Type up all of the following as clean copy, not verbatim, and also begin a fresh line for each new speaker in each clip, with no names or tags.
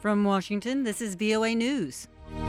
From Washington, this is VOA News.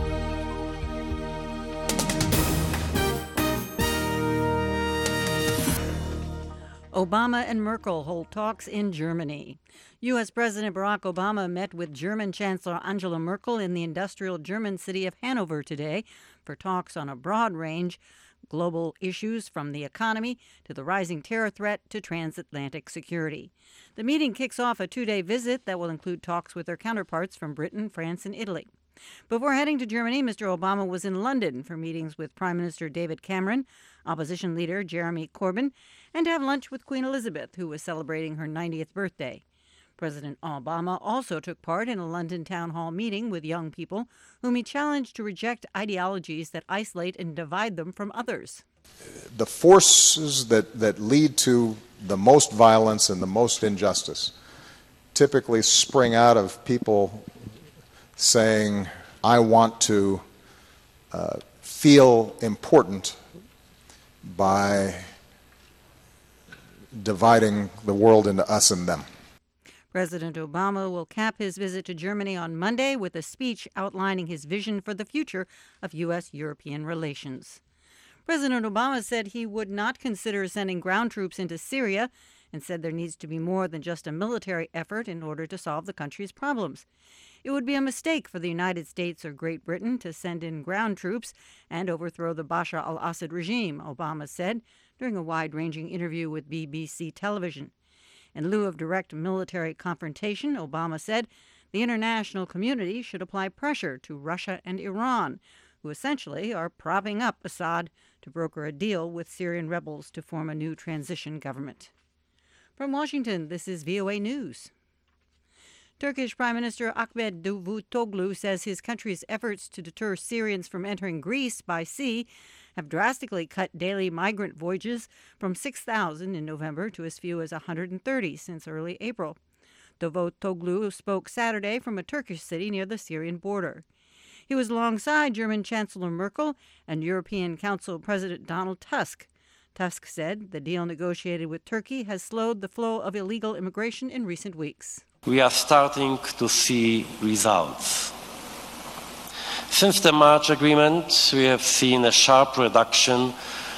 Obama and Merkel hold talks in Germany. U.S. President Barack Obama met with German Chancellor Angela Merkel in the industrial German city of Hanover today for talks on a broad range of global issues, from the economy to the rising terror threat to transatlantic security. The meeting kicks off a two-day visit that will include talks with their counterparts from Britain, France, and Italy. Before heading to Germany, Mr. Obama was in London for meetings with Prime Minister David Cameron, opposition leader Jeremy Corbyn, and to have lunch with Queen Elizabeth, who was celebrating her 90th birthday. President Obama also took part in a London town hall meeting with young people whom he challenged to reject ideologies that isolate and divide them from others.
The forces that lead to the most violence and the most injustice typically spring out of people saying, I want to feel important by dividing the world into us and them.
President Obama will cap his visit to Germany on Monday with a speech outlining his vision for the future of U.S.-European relations. President Obama said he would not consider sending ground troops into Syria and said there needs to be more than just a military effort in order to solve the country's problems. It would be a mistake for the United States or Great Britain to send in ground troops and overthrow the Bashar al-Assad regime, Obama said during a wide-ranging interview with BBC television. In lieu of direct military confrontation, Obama said the international community should apply pressure to Russia and Iran, who essentially are propping up Assad to broker a deal with Syrian rebels to form a new transition government. From Washington, this is VOA News. Turkish Prime Minister Ahmet Davutoglu says his country's efforts to deter Syrians from entering Greece by sea have drastically cut daily migrant voyages from 6,000 in November to as few as 130 since early April. Davutoglu spoke Saturday from a Turkish city near the Syrian border. He was alongside German Chancellor Merkel and European Council President Donald Tusk. Tusk said the deal negotiated with Turkey has slowed the flow of illegal immigration in recent weeks.
We are starting to see results. Since the March agreement, we have seen a sharp reduction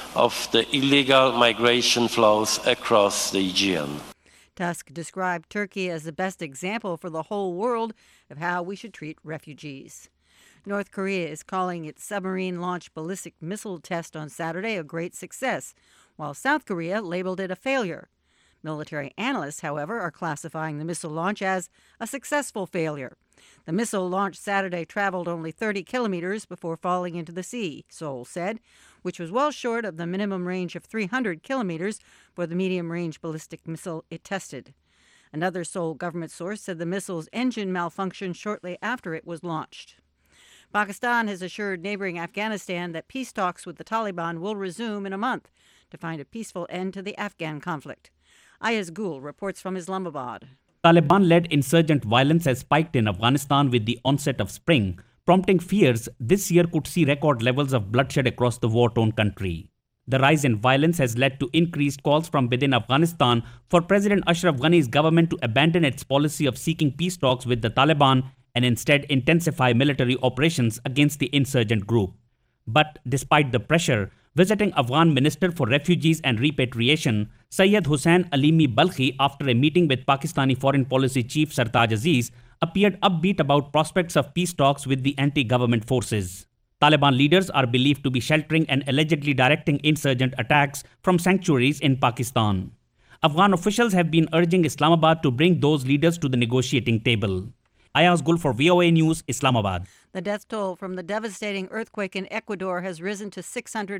of the illegal migration flows across the Aegean.
Tusk described Turkey as the best example for the whole world of how we should treat refugees. North Korea is calling its submarine-launched ballistic missile test on Saturday a great success, while South Korea labeled it a failure. Military analysts, however, are classifying the missile launch as a successful failure. The missile launched Saturday traveled only 30 kilometers before falling into the sea, Seoul said, which was well short of the minimum range of 300 kilometers for the medium-range ballistic missile it tested. Another Seoul government source said the missile's engine malfunctioned shortly after it was launched. Pakistan has assured neighboring Afghanistan that peace talks with the Taliban will resume in a month to find a peaceful end to the Afghan conflict. Ayaz Gul reports from Islamabad.
Taliban-led insurgent violence has spiked in Afghanistan with the onset of spring, prompting fears this year could see record levels of bloodshed across the war-torn country. The rise in violence has led to increased calls from within Afghanistan for President Ashraf Ghani's government to abandon its policy of seeking peace talks with the Taliban and instead intensify military operations against the insurgent group. But despite the pressure, visiting Afghan Minister for Refugees and Repatriation, Syed Hussain Alimi Balkhi, after a meeting with Pakistani Foreign Policy Chief Sartaj Aziz, appeared upbeat about prospects of peace talks with the anti-government forces. Taliban leaders are believed to be sheltering and allegedly directing insurgent attacks from sanctuaries in Pakistan. Afghan officials have been urging Islamabad to bring those leaders to the negotiating table. Ayaz Gul for VOA News, Islamabad.
The death toll from the devastating earthquake in Ecuador has risen to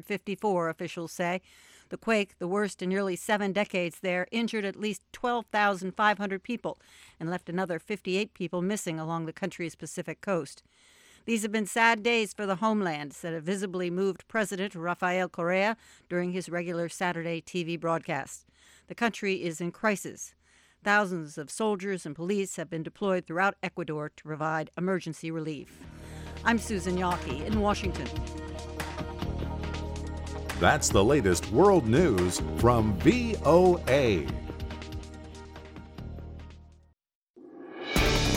654, officials say. The quake, the worst in nearly 7 decades there, injured at least 12,500 people and left another 58 people missing along the country's Pacific coast. These have been sad days for the homeland, said a visibly moved President Rafael Correa during his regular Saturday TV broadcast. The country is in crisis. Thousands of soldiers and police have been deployed throughout Ecuador to provide emergency relief. I'm Susan Yawkey in Washington.
That's the latest world news from VOA.